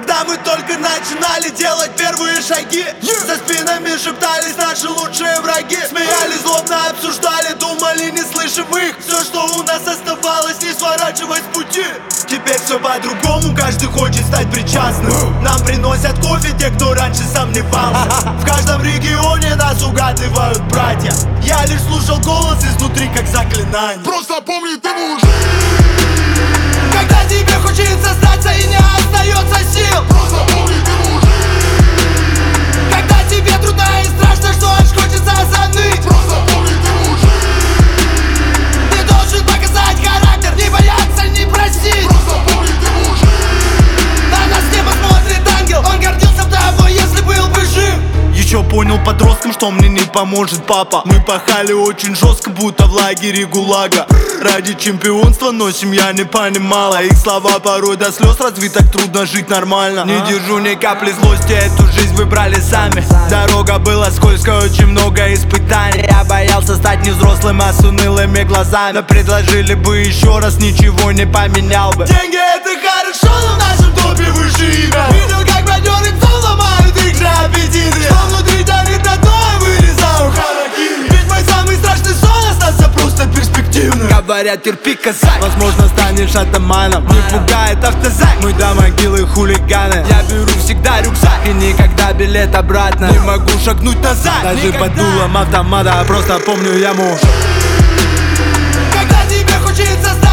когда мы только начинали делать первые шаги. За спинами шептались наши лучшие враги. Смеялись, злобно обсуждали, думали, не слышим их. Все, что у нас оставалось, не сворачивать с пути. Теперь все по-другому, каждый хочет стать причастным. Нам приносят кофе те, кто раньше сомневался. В каждом регионе нас угадывают братья. Я лишь слушал голос изнутри, как заклинание. Просто помни, ты мужик. Когда тебе хочется сдаться и не остается сил. Просто помни, ты мужик. Когда тебе трудно и страшно, что аж хочется заныть. Просто помни, ты мужик. Ты должен показать характер, не бояться, не просить. Просто помни, ты мужик. На нас с неба смотрит ангел, он гордился бы тобой, если был бы жив. Еще понял подростком, что мне не поможет папа. Мы пахали очень жестко, будто в лагере ГУЛАГа. Ради чемпионства, но семья не понимала. Их слова порой до слез, разве так трудно жить нормально? Не держу ни капли злости, эту жизнь выбрали сами. Дорога была скользкая, очень много испытаний. Я боялся стать не взрослым, а с унылыми глазами. Но предложили бы еще раз, ничего не поменял бы. Деньги это хорошо, но в нашем топе выше имя. Видел, как бадёры псов ломают их же аппетиты. Что внутри тянет на то, я вырезаю харакири. Ведь мой самый страшный сон остался просто перспективным. Говорят, терпи, казак, возможно станешь атаманом. Не пугает автозак, мы до могилы хулиганы. Я беру всегда рюкзак и никогда билет обратно. Не могу шагнуть назад, даже под дулом автомата. Просто помню, я муж. Когда тебе хочется